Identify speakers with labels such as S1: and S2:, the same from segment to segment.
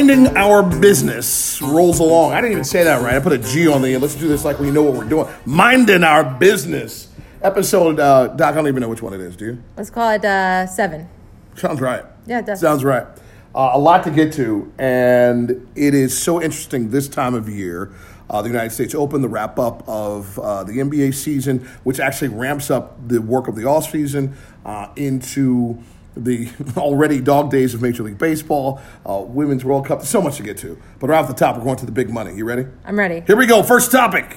S1: Minding Our Business rolls along. I didn't even say that right. I put a G on the end. Let's do this like we know what we're doing. Minding Our Business. Episode, Doc, I don't even know which one it is, do you?
S2: Let's call it 7.
S1: Sounds right.
S2: Yeah, it does.
S1: Sounds right. A lot to get to, and it is so interesting this time of year. The United States Open, the wrap-up of the NBA season, which actually ramps up the work of the off-season into the already dog days of Major League Baseball, Women's World Cup. There's so much to get to. But right off the top, we're going to the big money. You ready?
S2: I'm ready.
S1: Here we go. First topic.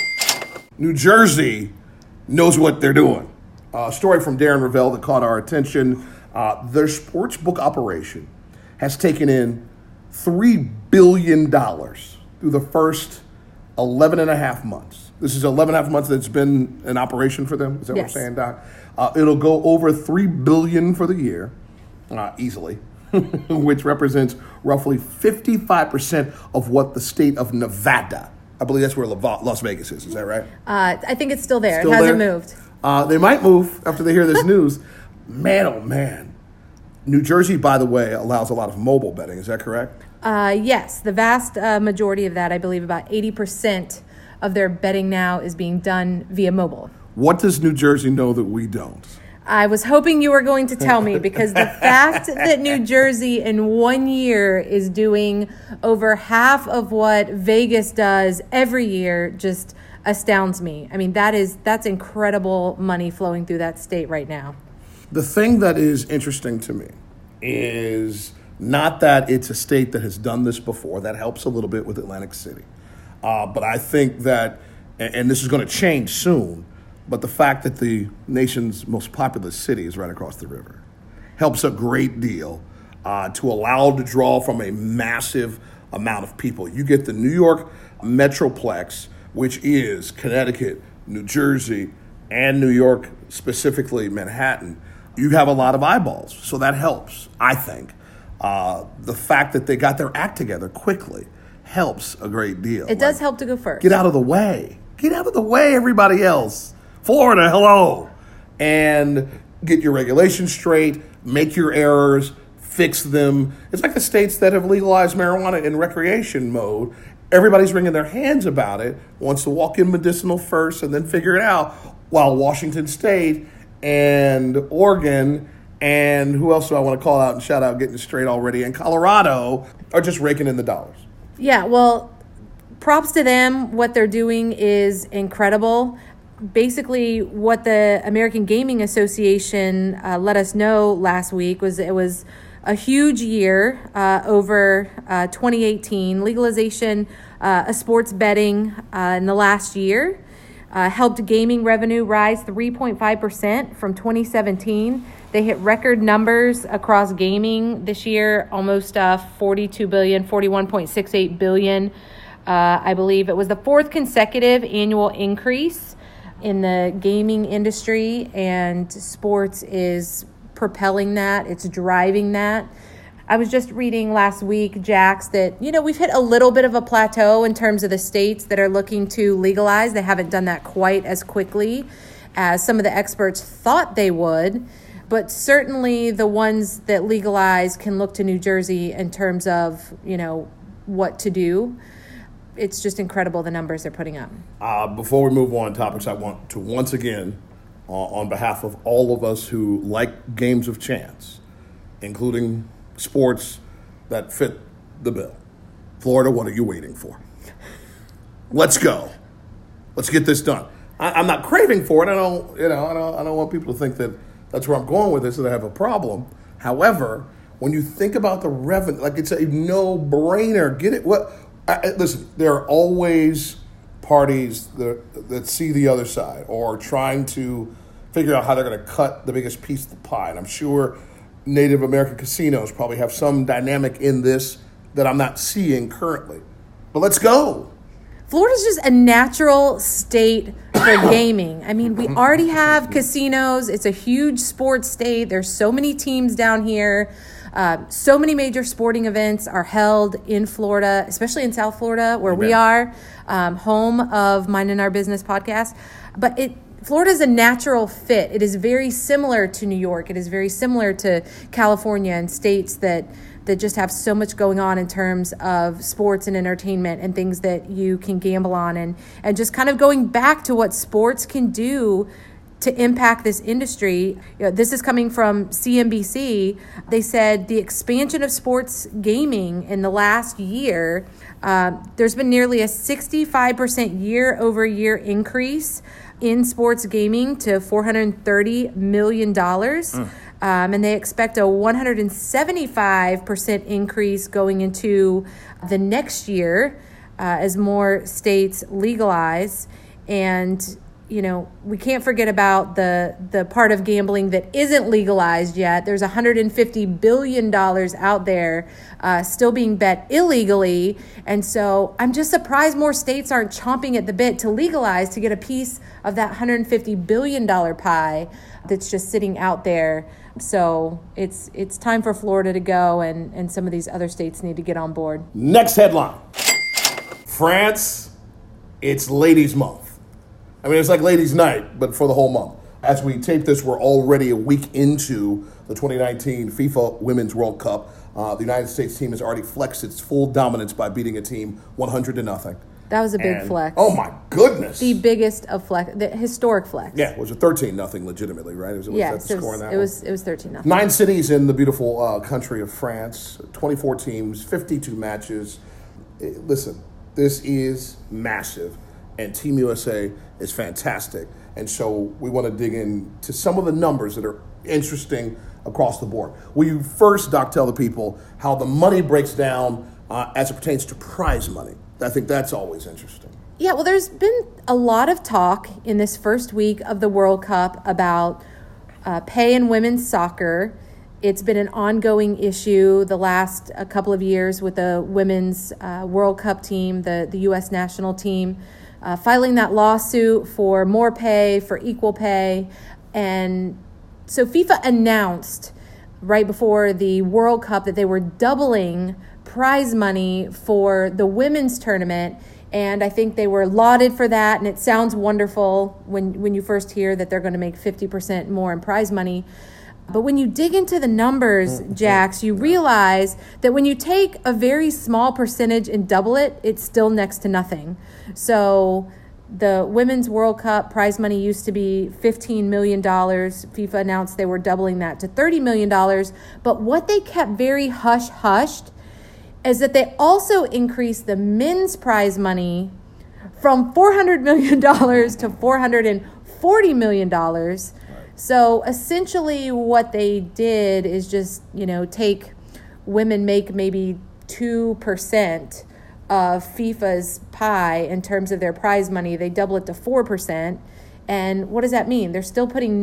S1: New Jersey knows what they're doing. A story from Darren Ravel that caught our attention. Their sports book operation has taken in $3 billion through the first 11 and a half months. This is 11 and a half months that's been an operation for them. Is that
S2: Yes.
S1: what I'm saying, Doc? It'll go over $3 billion for the year, easily, which represents roughly 55% of what the state of Nevada, I believe that's where Las Vegas is that right?
S2: I think it's still there.
S1: Still
S2: it hasn't
S1: there?
S2: moved.
S1: They might move after they hear this news. Man, oh man. New Jersey, by the way, allows a lot of mobile betting. Is that correct?
S2: Yes, the vast majority of that, I believe about 80% of their betting now is being done via mobile.
S1: What does New Jersey know that we don't?
S2: I was hoping you were going to tell me because the fact that New Jersey in 1 year is doing over half of what Vegas does every year just astounds me. I mean, that's incredible money flowing through that state right now.
S1: The thing that is interesting to me is not that it's a state that has done this before. That helps a little bit with Atlantic City. But I think that, and this is going to change soon, but the fact that the nation's most populous city is right across the river helps a great deal to allow to draw from a massive amount of people. You get the New York Metroplex, which is Connecticut, New Jersey, and New York, specifically Manhattan. You have a lot of eyeballs, so that helps, I think. The fact that they got their act together quickly helps a great deal.
S2: It does help to go first.
S1: Get out of the way. Get out of the way, everybody else. Florida, hello. And get your regulations straight, make your errors, fix them. It's like the states that have legalized marijuana in recreation mode. Everybody's wringing their hands about it, wants to walk in medicinal first and then figure it out, while Washington State and Oregon and who else do I want to call out and shout out getting it straight already, and Colorado are just raking in the dollars.
S2: Yeah, well, props to them. What they're doing is incredible. Basically, what the American Gaming Association let us know last week was it was a huge year over 2018. Legalization of sports betting in the last year helped gaming revenue rise 3.5% from 2017. They hit record numbers across gaming this year, almost 42 billion, 41.68 billion. I believe it was the fourth consecutive annual increase in the gaming industry, and sports is propelling that. It's driving that. I was just reading last week, Jax, that, we've hit a little bit of a plateau in terms of the states that are looking to legalize. They haven't done that quite as quickly as some of the experts thought they would. But certainly the ones that legalize can look to New Jersey in terms of, what to do. It's just incredible the numbers they're putting up.
S1: Before we move on topics, I want to once again, on behalf of all of us who like games of chance, including sports that fit the bill. Florida, what are you waiting for? Let's go. Let's get this done. I'm not craving for it. I don't want people to think that that's where I'm going with this, that I have a problem. However, when you think about the revenue, like it's a no-brainer. Get it? Listen, there are always parties that see the other side or trying to figure out how they're going to cut the biggest piece of the pie. And I'm sure Native American casinos probably have some dynamic in this that I'm not seeing currently. But let's go.
S2: Florida's just a natural state for gaming. I mean, we already have casinos. It's a huge sports state. There's so many teams down here. So many major sporting events are held in Florida, especially in South Florida, where we are, home of Minding Our Business podcast. But Florida is a natural fit. It is very similar to New York. It is very similar to California and states that that just have so much going on in terms of sports and entertainment and things that you can gamble on, and just kind of going back to what sports can do to impact this industry. This is coming from CNBC. They said the expansion of sports gaming in the last year, there's been nearly a 65% year-over-year increase in sports gaming to $430 million. And they expect a 175% increase going into the next year as more states legalize. And we can't forget about the part of gambling that isn't legalized yet. There's $150 billion out there still being bet illegally. And so I'm just surprised more states aren't chomping at the bit to legalize, to get a piece of that $150 billion pie that's just sitting out there. So it's time for Florida to go, and some of these other states need to get on board.
S1: Next headline. France, it's Ladies' Month. I mean, it's like Ladies' Night, but for the whole month. As we tape this, we're already a week into the 2019 FIFA Women's World Cup. The United States team has already flexed its full dominance by beating a team 100-0.
S2: That was a big flex.
S1: Oh, my goodness.
S2: The biggest of flex, the historic flex.
S1: Yeah, it was a 13-0 legitimately, right?
S2: It was 13-0.
S1: 9 cities in the beautiful country of France, 24 teams, 52 matches. Listen, this is massive, and Team USA is fantastic. And so we want to dig into some of the numbers that are interesting across the board. Will you first, Doc, tell the people how the money breaks down as it pertains to prize money? I think that's always interesting.
S2: Yeah, well, there's been a lot of talk in this first week of the World Cup about pay in women's soccer. It's been an ongoing issue the last couple of years with the women's World Cup team, the U.S. national team, filing that lawsuit for more pay, for equal pay. And so FIFA announced right before the World Cup that they were doubling prize money for the women's tournament. And I think they were lauded for that. And it sounds wonderful when you first hear that they're going to make 50% more in prize money. But when you dig into the numbers, Jax, you realize that when you take a very small percentage and double it, it's still next to nothing. So the Women's World Cup prize money used to be $15 million. FIFA announced they were doubling that to $30 million. But what they kept very hush-hushed is that they also increased the men's prize money from $400 million to $440 million. So essentially what they did is just, take women make maybe 2% of FIFA's pie in terms of their prize money. They double it to 4%. And what does that mean? They're still putting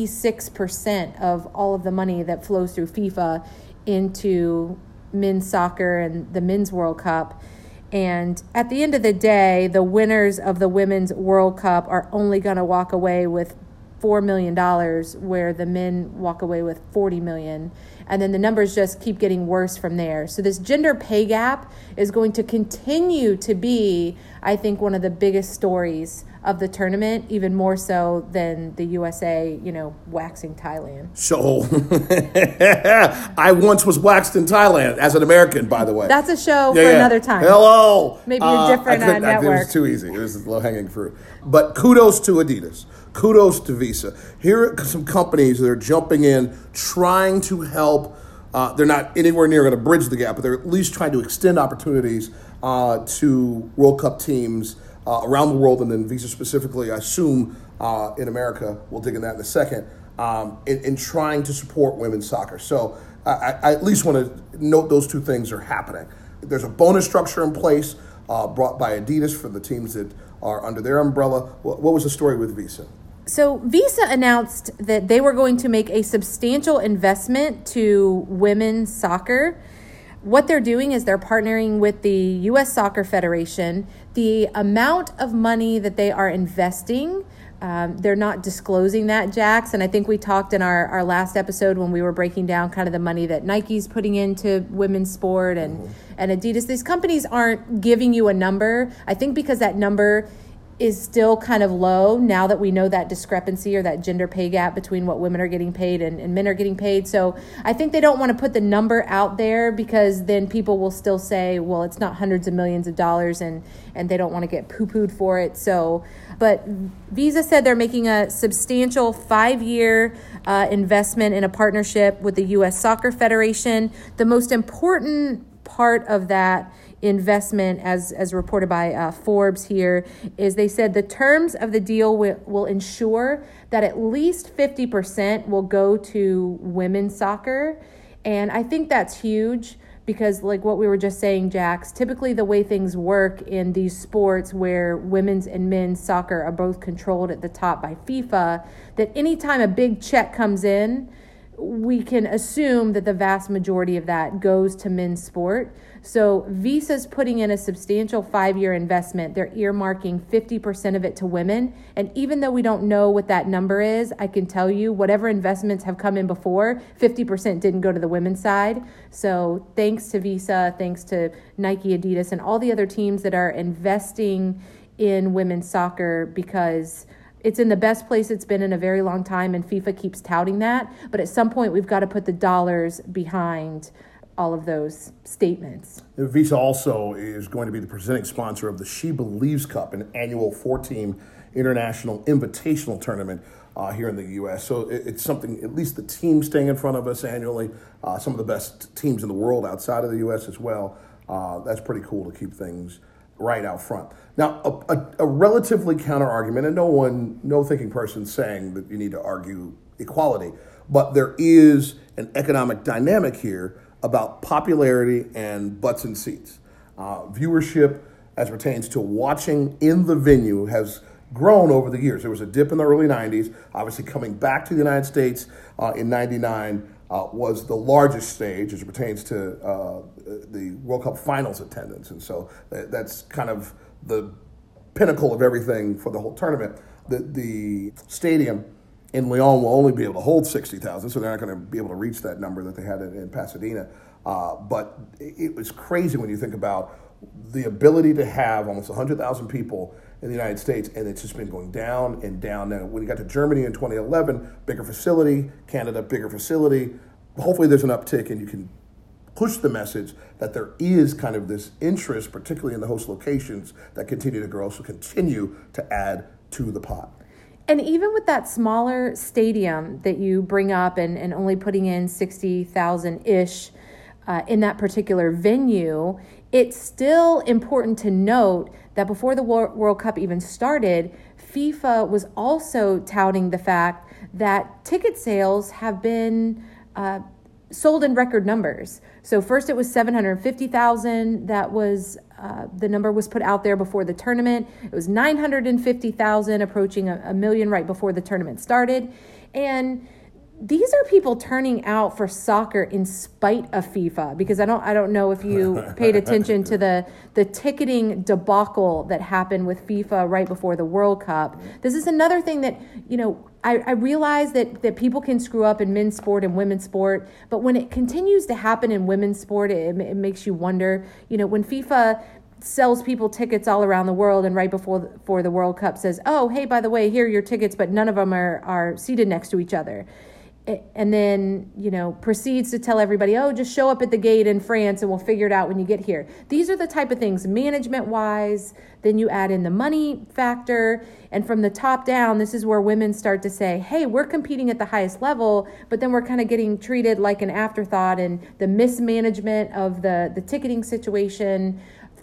S2: 96% of all of the money that flows through FIFA into men's soccer and the Men's World Cup. And at the end of the day, the winners of the Women's World Cup are only going to walk away with $4 million, where the men walk away with $40 million. And then the numbers just keep getting worse from there. So this gender pay gap is going to continue to be, I think, one of the biggest stories of the tournament, even more so than the USA, waxing Thailand.
S1: So I once was waxed in Thailand as an American, by the way.
S2: That's a show for another time.
S1: Hello.
S2: Maybe a different network.
S1: It was too easy. It was low-hanging fruit. But kudos to Adidas. Kudos to Visa. Here are some companies that are jumping in, trying to help. They're not anywhere near going to bridge the gap, but they're at least trying to extend opportunities to World Cup teams around the world, and then Visa specifically, I assume, in America. We'll dig in that in a second, in trying to support women's soccer. So I at least want to note those two things are happening. There's a bonus structure in place brought by Adidas for the teams that are under their umbrella. What was the story with Visa?
S2: So Visa announced that they were going to make a substantial investment to women's soccer. What they're doing is they're partnering with the U.S. Soccer Federation. The amount of money that they are investing, they're not disclosing that, Jax. And I think we talked in our last episode when we were breaking down kind of the money that Nike's putting into women's sport and Adidas. These companies aren't giving you a number, I think, because that number is still kind of low now that we know that discrepancy or that gender pay gap between what women are getting paid and men are getting paid. So I think they don't want to put the number out there because then people will still say, well, it's not hundreds of millions of dollars, and they don't want to get poo-pooed for it. So, but Visa said they're making a substantial 5-year investment in a partnership with the U.S. Soccer Federation. The most important part of that investment, as reported by Forbes here, is they said the terms of the deal will ensure that at least 50% will go to women's soccer. And I think that's huge because, like what we were just saying, Jax, typically the way things work in these sports where women's and men's soccer are both controlled at the top by FIFA, that anytime a big check comes in, we can assume that the vast majority of that goes to men's sport. So Visa's putting in a substantial 5-year investment. They're earmarking 50% of it to women. And even though we don't know what that number is, I can tell you whatever investments have come in before, 50% didn't go to the women's side. So thanks to Visa, thanks to Nike, Adidas, and all the other teams that are investing in women's soccer, because it's in the best place it's been in a very long time, and FIFA keeps touting that. But at some point, we've got to put the dollars behind all of those statements.
S1: Visa also is going to be the presenting sponsor of the She Believes Cup, an annual 4-team international invitational tournament here in the U.S. So it's something, at least the teams staying in front of us annually, some of the best teams in the world outside of the U.S. as well. That's pretty cool to keep things right out front. Now, a relatively counter argument, and no thinking person saying that you need to argue equality, but there is an economic dynamic here about popularity and butts in seats. Viewership as pertains to watching in the venue has grown over the years. There was a dip in the early 90s. Obviously, coming back to the United States in 99 was the largest stage as it pertains to the World Cup finals attendance. And so that's kind of the pinnacle of everything for the whole tournament. The stadium in Lyon will only be able to hold 60,000, so they're not going to be able to reach that number that they had in Pasadena. But it was crazy when you think about the ability to have almost 100,000 people in the United States, and it's just been going down and down. Now, when you got to Germany in 2011, bigger facility, Canada, bigger facility. Hopefully there's an uptick and you can push the message that there is kind of this interest, particularly in the host locations, that continue to grow, so continue to add to the pot.
S2: And even with that smaller stadium that you bring up and only putting in 60,000-ish in that particular venue, it's still important to note that before the World Cup even started, FIFA was also touting the fact that ticket sales have been sold in record numbers. So first it was 750,000. That was the number was put out there before the tournament. It was 950,000, approaching a million right before the tournament started. And these are people turning out for soccer in spite of FIFA, because I don't know if you paid attention to the ticketing debacle that happened with FIFA right before the World Cup. This is another thing that, I realize that people can screw up in men's sport and women's sport, but when it continues to happen in women's sport, it makes you wonder, when FIFA sells people tickets all around the world and right before the World Cup says, oh, hey, by the way, here are your tickets, but none of them are seated next to each other. And then, proceeds to tell everybody, oh, just show up at the gate in France and we'll figure it out when you get here. These are the type of things, management-wise, then you add in the money factor, and from the top down, this is where women start to say, hey, we're competing at the highest level, but then we're kind of getting treated like an afterthought, and the mismanagement of the ticketing situation,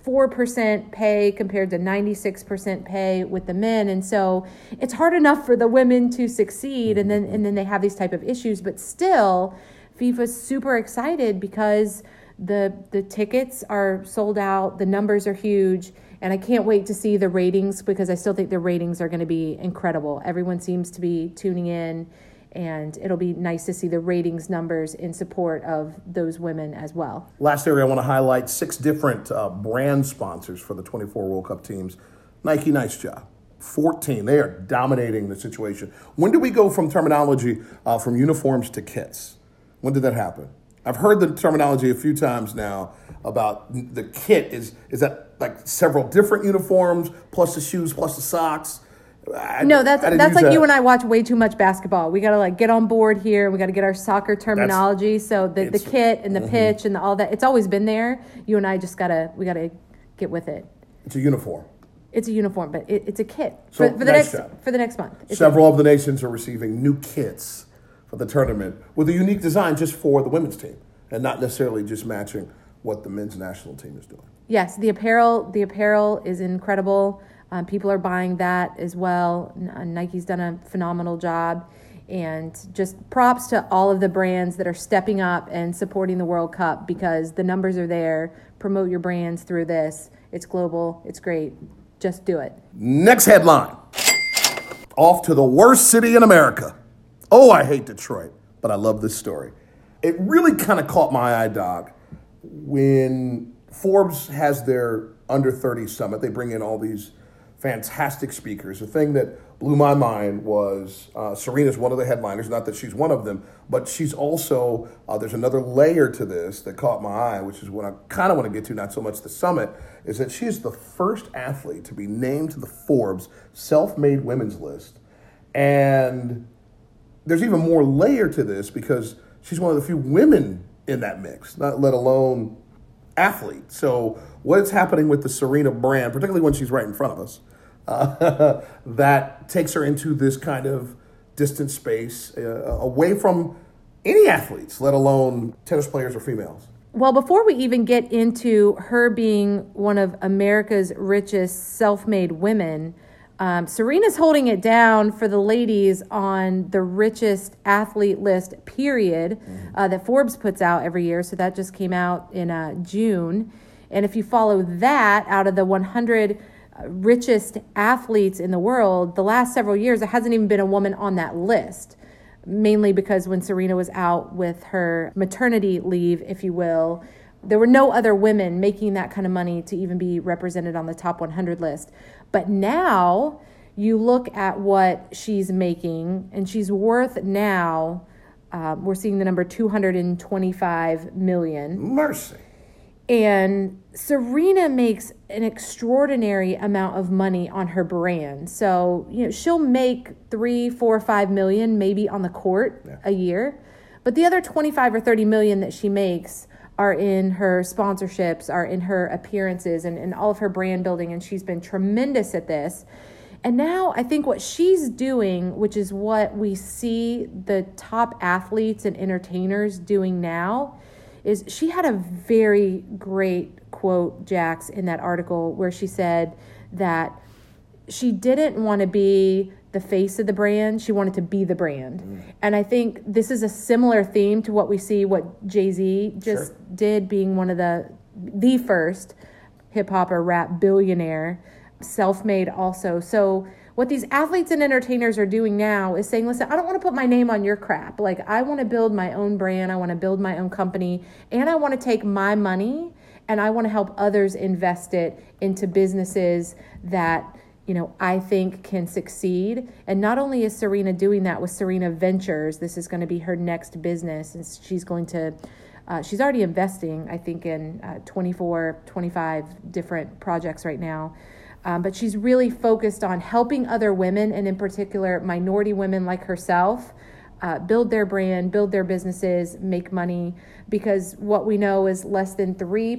S2: 4% pay compared to 96% pay with the men. And so it's hard enough for the women to succeed, and then they have these type of issues, but still FIFA's super excited because the tickets are sold out, the numbers are huge, and I can't wait to see the ratings, because I still think the ratings are going to be incredible. Everyone seems to be tuning in, and it'll be nice to see the ratings numbers in support of those women as well.
S1: Last area I want to highlight, 6 different brand sponsors for the 24 World Cup teams. Nike, nice job. 14, they are dominating the situation. When did we go from terminology from uniforms to kits? When did that happen? I've heard the terminology a few times now about the kit. Is that like several different uniforms plus the shoes plus the socks?
S2: No, that's like you and I watch way too much basketball. We got to like get on board here. We got to get our soccer terminology. So the kit and the pitch and all that, it's always been there. You and I just got to get with it.
S1: It's a uniform.
S2: It's a uniform, but it's a kit
S1: So
S2: for the next month.
S1: Several of the nations are receiving new kits for the tournament with a unique design just for the women's team and not necessarily just matching what the men's national team is doing.
S2: Yes, the apparel is incredible. People are buying that as well. Nike's done a phenomenal job. And just props to all of the brands that are stepping up and supporting the World Cup because the numbers are there. Promote your brands through this. It's global. It's great. Just do it.
S1: Next headline. Off to the worst city in America. Oh, I hate Detroit, but I love this story. It really kind of caught my eye, Doc, when Forbes has their under 30 summit. They bring in all these fantastic speakers. The thing that blew my mind was Serena's one of the headliners, not that she's one of them, but she's also, there's another layer to this that caught my eye, which is what I kind of want to get to, not so much the summit, is that she is the first athlete to be named to the Forbes self-made women's list. And there's even more layer to this because she's one of the few women in that mix, not let alone athlete. So what is happening with the Serena brand, particularly when she's right in front of us, that takes her into this kind of distant space away from any athletes, let alone tennis players or females?
S2: Well, before we even get into her being one of America's richest self-made women, Serena's holding it down for the ladies on the richest athlete list, period, that Forbes puts out every year. So that just came out in June. And if you follow that, out of the 100 richest athletes in the world, the last several years, there hasn't even been a woman on that list, mainly because when Serena was out with her maternity leave, if you will, there were no other women making that kind of money to even be represented on the top 100 list. But now you look at what she's making, and she's worth now, we're seeing the number $225 million.
S1: Mercy.
S2: And Serena makes an extraordinary amount of money on her brand. So, she'll make 3, 4, 5 million maybe on the court a year. But the other 25 or 30 million that she makes are in her sponsorships, are in her appearances and all of her brand building. And she's been tremendous at this. And now I think what she's doing, which is what we see the top athletes and entertainers doing now, is she had a very great quote, Jax, in that article where she said that she didn't want to be the face of the brand. She wanted to be the brand. And I think this is a similar theme to what we see what Jay-Z just did, being one of the first hip-hop or rap billionaire, self-made also. So what these athletes and entertainers are doing now is saying, listen, I don't want to put my name on your crap. Like, I want to build my own brand. I want to build my own company. And I want to take my money and I want to help others invest it into businesses that, I think can succeed. And not only is Serena doing that with Serena Ventures, this is going to be her next business. And she's going to, she's already investing, I think, in 24, 25 different projects right now. But she's really focused on helping other women, and in particular minority women like herself, build their brand, build their businesses, make money, because what we know is less than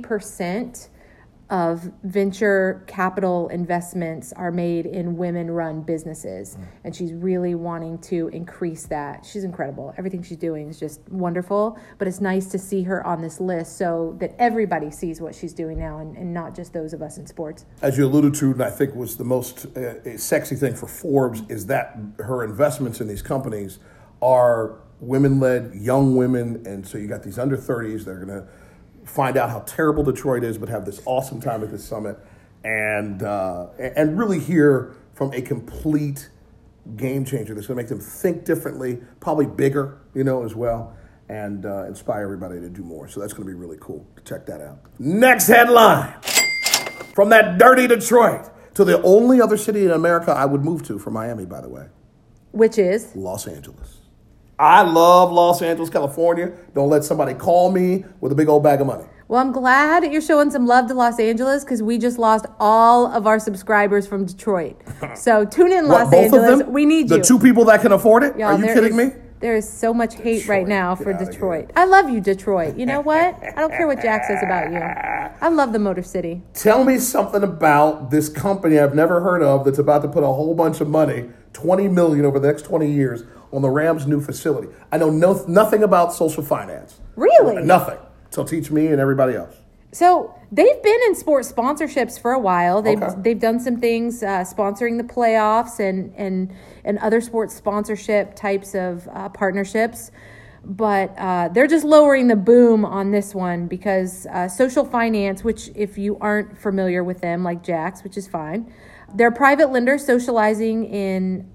S2: 3% of venture capital investments are made in women-run businesses. And she's really wanting to increase that. She's incredible. Everything she's doing is just wonderful, but it's nice to see her on this list so that everybody sees what she's doing now and not just those of us in sports.
S1: As you alluded to, and I think was the most sexy thing for Forbes, is that her investments in these companies are women-led, young women, and so you got these under 30s that are going to find out how terrible Detroit is, but have this awesome time at this summit, and really hear from a complete game changer that's going to make them think differently, probably bigger, as well, and inspire everybody to do more. So that's going to be really cool to check that out. Next headline. From that dirty Detroit to the only other city in America I would move to from Miami, by the way.
S2: Which is?
S1: Los Angeles. I love Los Angeles, California. Don't let somebody call me with a big old bag of money.
S2: Well, I'm glad you're showing some love to Los Angeles because we just lost all of our subscribers from Detroit. So tune in, Los
S1: both
S2: Angeles.
S1: of them?
S2: We need
S1: The
S2: you.
S1: two people that can afford it?
S2: Y'all,
S1: Are you kidding me?
S2: There is so much hate right now for
S1: Get outta
S2: Detroit. I love you, Detroit. You know what? I don't care what Jack says about you. I love the Motor City.
S1: Tell me something about this company I've never heard of that's about to put a whole bunch of money, $20 million over the next 20 years, on the Rams' new facility. I know nothing about social finance.
S2: Really?
S1: Nothing. So teach me and everybody else.
S2: So they've been in sports sponsorships for a while.
S1: Okay.
S2: They've done some things sponsoring the playoffs and other sports sponsorship types of partnerships. But they're just lowering the boom on this one because social finance, which if you aren't familiar with them, like Jack's, which is fine, they're private lenders specializing in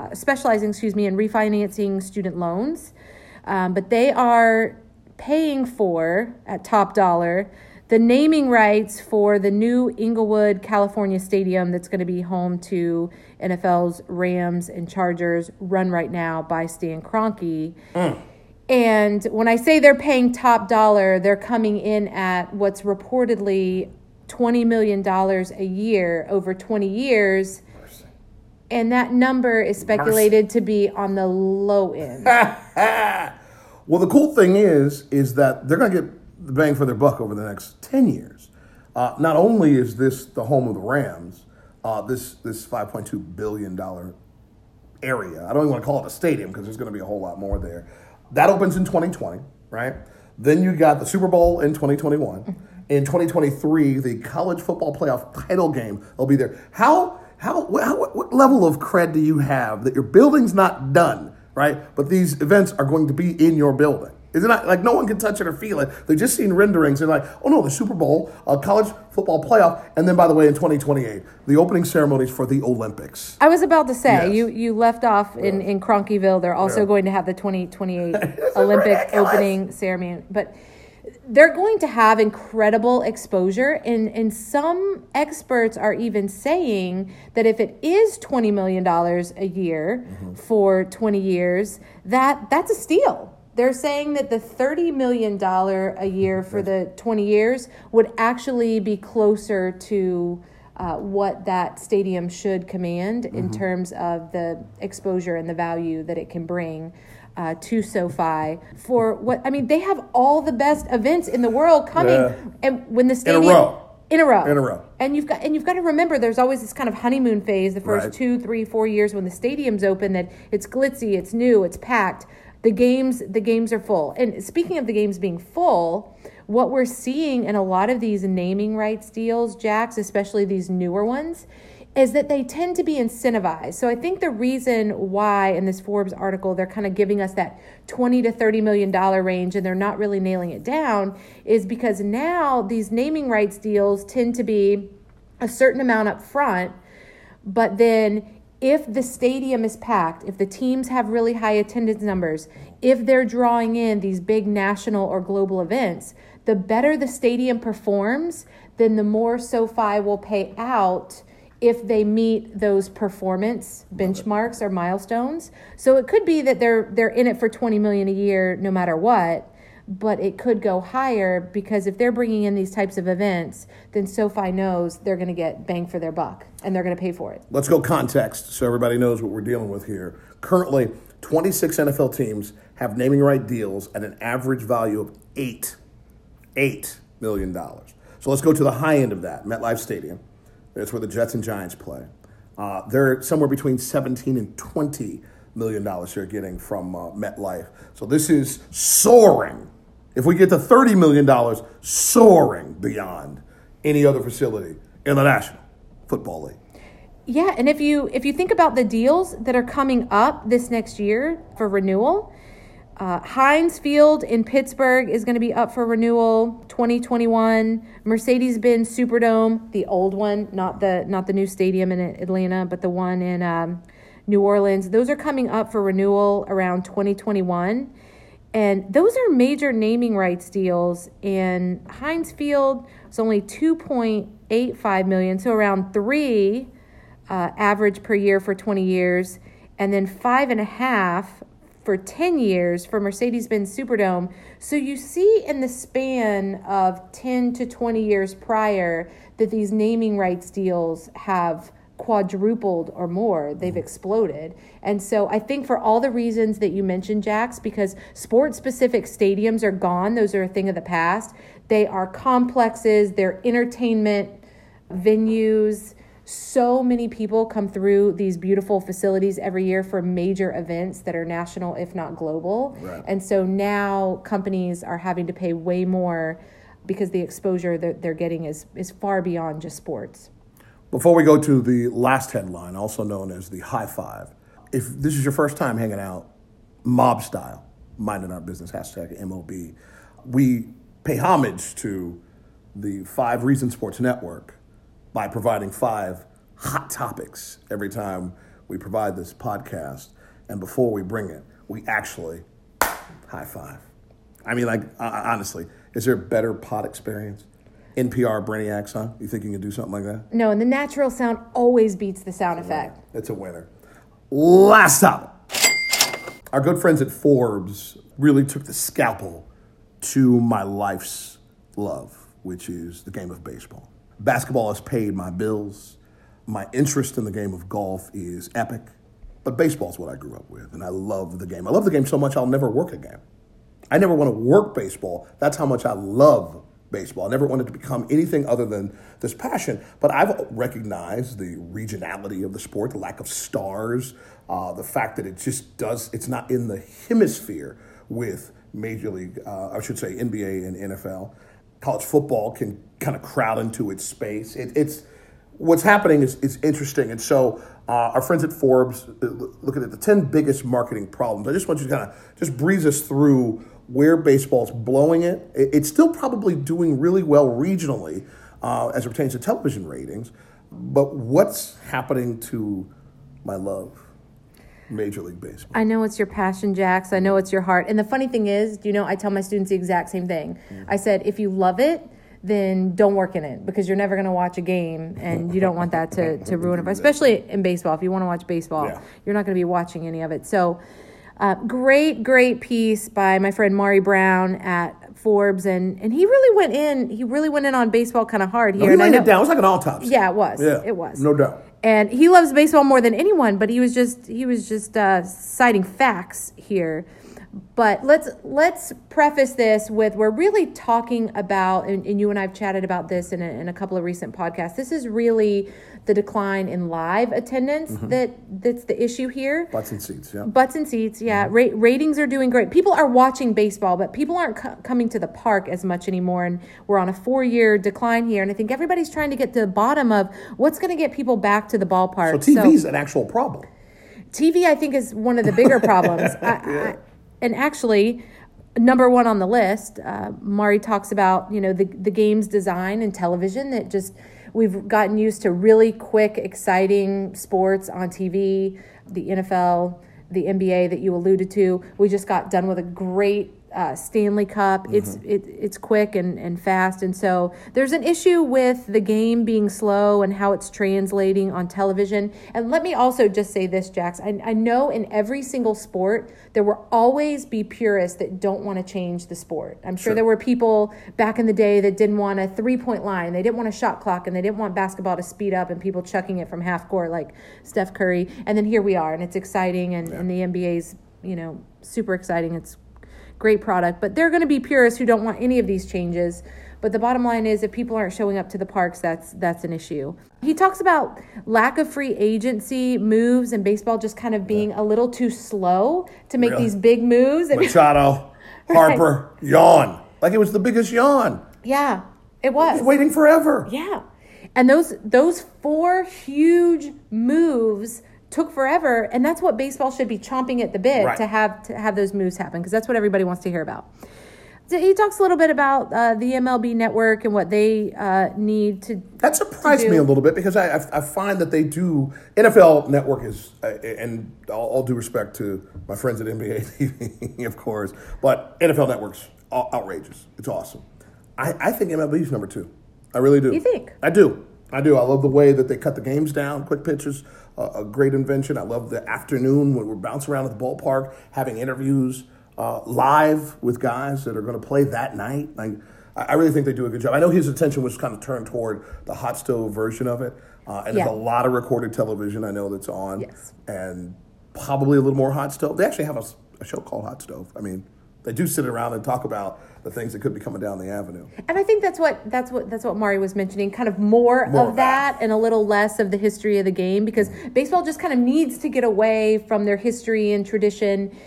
S2: refinancing student loans. But they are paying for, at top dollar, the naming rights for the new Inglewood, California stadium that's going to be home to NFL's Rams and Chargers, run right now by Stan Kroenke. And when I say they're paying top dollar, they're coming in at what's reportedly $20 million a year over 20 years. And that number is speculated to be on the low end.
S1: Well, the cool thing is that they're going to get the bang for their buck over the next 10 years. Not only is this the home of the Rams, this $5.2 billion area, I don't even want to call it a stadium because there's going to be a whole lot more there. That opens in 2020, right? Then you got the Super Bowl in 2021. In 2023, the college football playoff title game will be there. What level of cred do you have that your building's not done, right? But these events are going to be in your building. Is it not like no one can touch it or feel it? They've just seen renderings and like, oh no, the Super Bowl, college football playoff, and then by the way, in 2028, the opening ceremonies for the Olympics.
S2: I was about to say,
S1: Yes.
S2: you left off in Kronkeville. They're also going to have the 2028 Olympic opening ceremony. But they're going to have incredible exposure. And some experts are even saying that if it is $20 million a year for 20 years, that's a steal. They're saying that the $30 million a year for the 20 years would actually be closer to what that stadium should command in terms of the exposure and the value that it can bring to SoFi for they have all the best events in the world coming, and when the stadium in a row. And you've got to remember, there's always this kind of honeymoon phase, the first 2, 3, 4 years when the stadium's open, that it's glitzy, it's new, it's packed. The games are full. And speaking of the games being full, what we're seeing in a lot of these naming rights deals, Jax, especially these newer ones, is that they tend to be incentivized. So I think the reason why in this Forbes article they're kind of giving us that $20 to $30 million range and they're not really nailing it down is because now these naming rights deals tend to be a certain amount up front, but then if the stadium is packed, if the teams have really high attendance numbers, if they're drawing in these big national or global events, the better the stadium performs, then the more SoFi will pay out if they meet those performance benchmarks or milestones. So it could be that they're in it for $20 million a year no matter what, but it could go higher because if they're bringing in these types of events, then SoFi knows they're going to get bang for their buck and they're going to pay for it.
S1: Let's go context so everybody knows what we're dealing with here. Currently, 26 NFL teams have naming right deals at an average value of $8 million. So let's go to the high end of that, MetLife Stadium. That's where the Jets and Giants play. They're somewhere between $17 and $20 million they're getting from MetLife. So this is soaring. If we get to $30 million, soaring beyond any other facility in the National Football League.
S2: Yeah, and if you think about the deals that are coming up this next year for renewal, Heinz Field in Pittsburgh is going to be up for renewal 2021. Mercedes-Benz Superdome, the old one, not the new stadium in Atlanta, but the one in New Orleans. Those are coming up for renewal around 2021. And those are major naming rights deals. And Heinz Field is only $2.85 million, so around $3 average per year for 20 years. And then $5.5 for 10 years for Mercedes-Benz Superdome. So you see in the span of 10 to 20 years prior that these naming rights deals have quadrupled or more. They've exploded. And so I think for all the reasons that you mentioned, Jax, because sport-specific stadiums are gone, those are a thing of the past. They are complexes, they're entertainment venues. So many people come through these beautiful facilities every year for major events that are national, if not global.
S1: Right.
S2: And so now companies are having to pay way more because the exposure that they're getting is far beyond just sports.
S1: Before we go to the last headline, also known as the high five, if this is your first time hanging out mob style, minding our business, hashtag MOB, we pay homage to the 5 Reasons Sports Network by providing 5 hot topics every time we provide this podcast. And before we bring it, we actually high five. I mean, like, honestly, is there a better pod experience? NPR Brainiacs, huh? You think you can do something like that?
S2: No, and the natural sound always beats the sound effect.
S1: It's a winner. Last topic. Our good friends at Forbes really took the scalpel to my life's love, which is the game of baseball. Basketball has paid my bills. My interest in the game of golf is epic. But baseball is what I grew up with, and I love the game. I love the game so much I'll never work a game. I never want to work baseball. That's how much I love baseball. I never wanted to become anything other than this passion. But I've recognized the regionality of the sport, the lack of stars, the fact that it's not in the hemisphere with Major League, NBA and NFL. College football can kind of crowd into its space. It's what's happening is interesting. And so our friends at Forbes, looking at the 10 biggest marketing problems, I just want you to kind of just breeze us through where baseball's blowing it. It's still probably doing really well regionally as it pertains to television ratings. But what's happening to my love? Major League Baseball.
S2: I know it's your passion, Jax. I know it's your heart. And the funny thing is, I tell my students the exact same thing. I said, if you love it, then don't work in it because you're never going to watch a game and you don't want that to ruin it. But especially in baseball, if you want to watch baseball, you're not going to be watching any of it. So great piece by my friend Maury Brown at Forbes. And he really went in on baseball kind of hard here.
S1: He laid it down. It was like an autopsy.
S2: Yeah, it was.
S1: Yeah,
S2: it was.
S1: No doubt.
S2: And he loves baseball more than anyone, but he was just citing facts here. But let's preface this with, we're really talking about, and you and I have chatted about this in a couple of recent podcasts. This is really the decline in live attendance that's the issue here.
S1: Butts and seats, yeah.
S2: Butts and seats, yeah. Ratings are doing great. People are watching baseball, but people aren't coming to the park as much anymore. And we're on a 4-year decline here. And I think everybody's trying to get to the bottom of what's going to get people back to the ballpark.
S1: So TV's an actual problem.
S2: TV, I think, is one of the bigger problems. And actually, number one on the list, Maury talks about, the game's design and television that we've gotten used to really quick, exciting sports on TV, the NFL, the NBA that you alluded to. We just got done with a great Stanley Cup. It's quick and fast. And so there's an issue with the game being slow and how it's translating on television. And let me also just say this, Jax. I know in every single sport, there will always be purists that don't want to change the sport. I'm sure there were people back in the day that didn't want a 3-point line. They didn't want a shot clock, and they didn't want basketball to speed up and people chucking it from half court like Steph Curry. And then here we are, and it's exciting, and the NBA's, super exciting. It's great product, but there are going to be purists who don't want any of these changes. But the bottom line is, if people aren't showing up to the parks, that's an issue. He talks about lack of free agency moves and baseball just kind of being a little too slow to make these big moves.
S1: Machado, Harper, yawn. Like it was the biggest yawn.
S2: Yeah, it was.
S1: Waiting forever.
S2: Yeah. And those 4 huge moves took forever, and that's what baseball should be chomping at the bit to have those moves happen, because that's what everybody wants to hear about. He talks a little bit about the MLB network and what they need to. That
S1: surprised me a little bit, because I find that they do. NFL Network is, and all due respect to my friends at NBA TV, of course, but NFL Network's outrageous. It's awesome. I think MLB is number 2. I really do.
S2: You think?
S1: I do. I love the way that they cut the games down, quick pitches, a great invention. I love the afternoon when we're bouncing around at the ballpark, having interviews live with guys that are going to play that night. I really think they do a good job. I know his attention was kind of turned toward the hot stove version of it. And there's a lot of recorded television I know that's on.
S2: Yes.
S1: And probably a little more hot stove. They actually have a show called Hot Stove. I mean, they do sit around and talk about the things that could be coming down the avenue.
S2: And I think that's what Mari was mentioning, kind of more of that and a little less of the history of the game, because baseball just kind of needs to get away from their history and tradition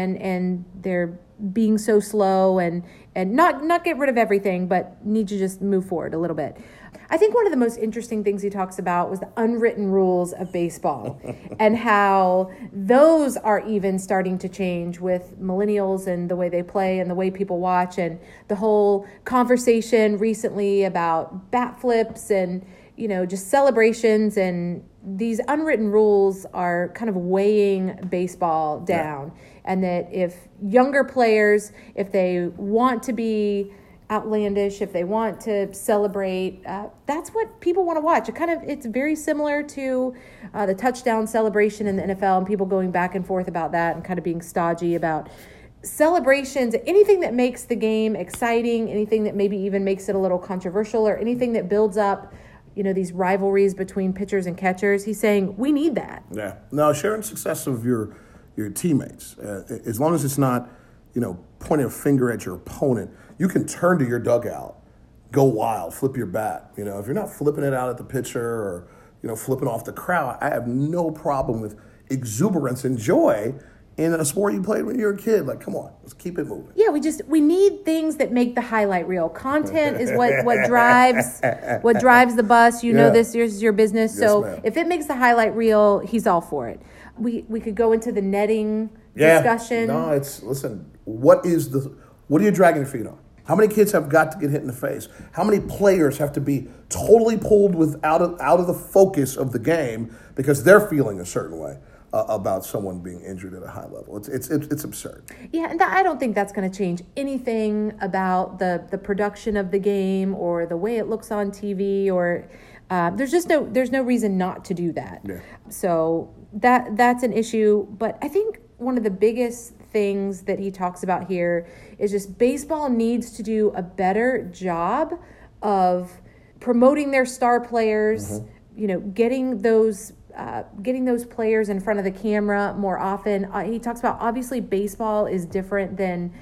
S2: and their being so slow and not get rid of everything, but need to just move forward a little bit. I think one of the most interesting things he talks about was the unwritten rules of baseball and how those are even starting to change with millennials and the way they play and the way people watch, and the whole conversation recently about bat flips and, just celebrations, and these unwritten rules are kind of weighing baseball down. Yeah. And that if younger players, if they want to be outlandish, if they want to celebrate, that's what people want to watch. It's very similar to the touchdown celebration in the NFL and people going back and forth about that and kind of being stodgy about celebrations, anything that makes the game exciting, anything that maybe even makes it a little controversial, or anything that builds up, these rivalries between pitchers and catchers. He's saying we need that.
S1: Yeah. No, sharing success of your teammates, as long as it's not, pointing a finger at your opponent, you can turn to your dugout, go wild, flip your bat. If you're not flipping it out at the pitcher or, flipping off the crowd, I have no problem with exuberance and joy in a sport you played when you were a kid. Like, come on, let's keep it moving.
S2: Yeah, we need things that make the highlight reel. Content is what drives the bus. This is your business.
S1: Yes,
S2: so
S1: ma'am.
S2: If it makes the highlight reel, he's all for it. We could go into the netting discussion.
S1: No, listen, what are you dragging your feet on? How many kids have got to get hit in the face? How many players have to be totally pulled out of the focus of the game because they're feeling a certain way about someone being injured at a high level? It's absurd.
S2: Yeah, and I don't think that's going to change anything about the production of the game or the way it looks on TV, or there's no reason not to do that.
S1: Yeah.
S2: So that's an issue. But I think one of the biggest things that he talks about here is just baseball needs to do a better job of promoting their star players, getting those players in front of the camera more often. He talks about, obviously, baseball is different than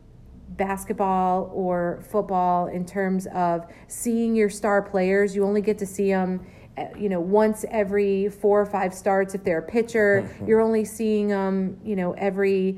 S2: basketball or football in terms of seeing your star players. You only get to see them once every 4 or 5 starts. If they're a pitcher, you're only seeing them, every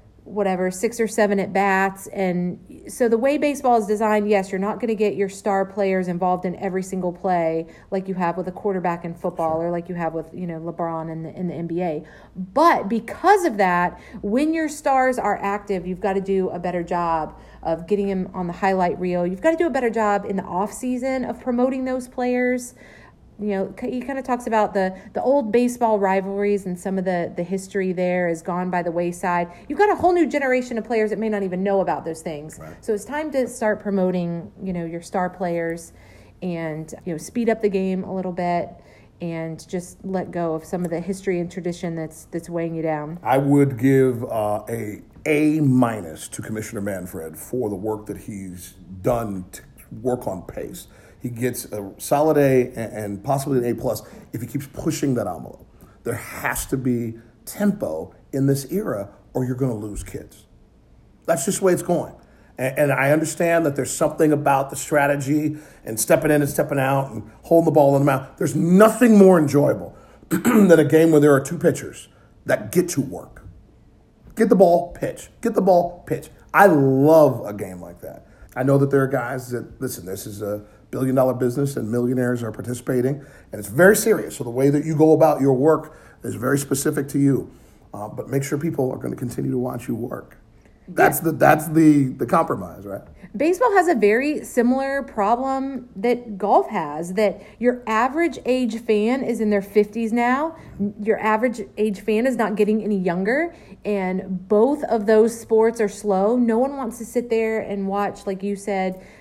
S2: 6 or 7 at bats. And so the way baseball is designed, yes, you're not going to get your star players involved in every single play like you have with a quarterback in football, or like you have with, LeBron in the NBA. But because of that, when your stars are active, you've got to do a better job of getting them on the highlight reel. You've got to do a better job in the off season of promoting those players. He kind of talks about the old baseball rivalries, and some of the history there is gone by the wayside. You've got a whole new generation of players that may not even know about those things.
S1: Right.
S2: So it's time to start promoting, your star players, and, speed up the game a little bit and just let go of some of the history and tradition that's weighing you down.
S1: I would give a A- to Commissioner Manfred for the work that he's done to work on pace. He gets a solid A and possibly an A+ if he keeps pushing that envelope. There has to be tempo in this era, or you're going to lose kids. That's just the way it's going. And I understand that there's something about the strategy and stepping in and stepping out and holding the ball in the mouth. There's nothing more enjoyable than a game where there are 2 pitchers that get to work. Get the ball, pitch. Get the ball, pitch. I love a game like that. I know that there are guys that, listen, this is a billion-dollar business and millionaires are participating, and it's very serious. So the way that you go about your work is very specific to you. But make sure people are going to continue to watch you work. That's the compromise, right?
S2: Baseball has a very similar problem that golf has, that your average age fan is in their 50s now. Your average age fan is not getting any younger, and both of those sports are slow. No one wants to sit there and watch, like you said,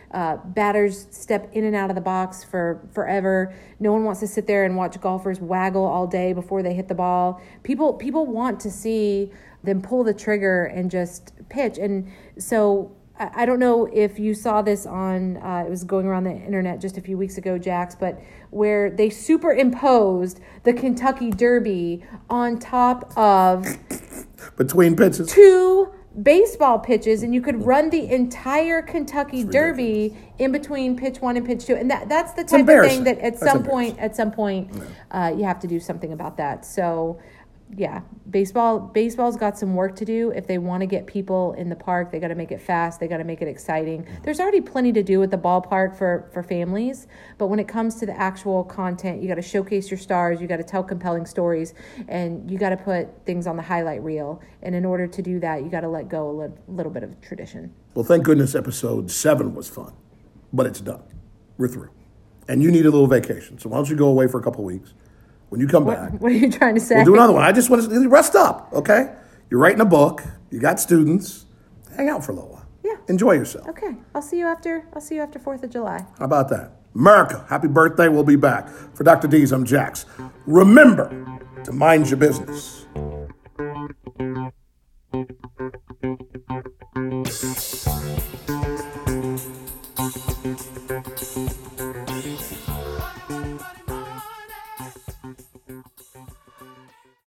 S2: Batters step in and out of the box for forever. No one wants to sit there and watch golfers waggle all day before they hit the ball. People want to see them pull the trigger and just pitch. And so I don't know if you saw this on, it was going around the internet just a few weeks ago, Jax, but where they superimposed the Kentucky Derby on top of
S1: between pitches,
S2: 2 baseball pitches, and you could run the entire Kentucky Derby in between pitch 1 and pitch 2. And that's the type of thing that at some point, you have to do something about that. So, yeah, baseball's got some work to do. If they want to get people in the park, they got to make it fast. They got to make it exciting. There's already plenty to do at the ballpark for families, but when it comes to the actual content, you got to showcase your stars. You got to tell compelling stories, and you got to put things on the highlight reel. And in order to do that, you got to let go a little bit of tradition.
S1: Well, thank goodness episode 7 was fun, but it's done. We're through, and you need a little vacation. So why don't you go away for a couple of weeks? When you come back.
S2: What are you trying to say?
S1: We'll do another one. I just want to rest up, okay? You're writing a book. You got students. Hang out for a little while.
S2: Yeah.
S1: Enjoy yourself.
S2: Okay. I'll see you after 4th of July.
S1: How about that? America, happy birthday. We'll be back. For Dr. D's, I'm Jax. Remember to mind your business.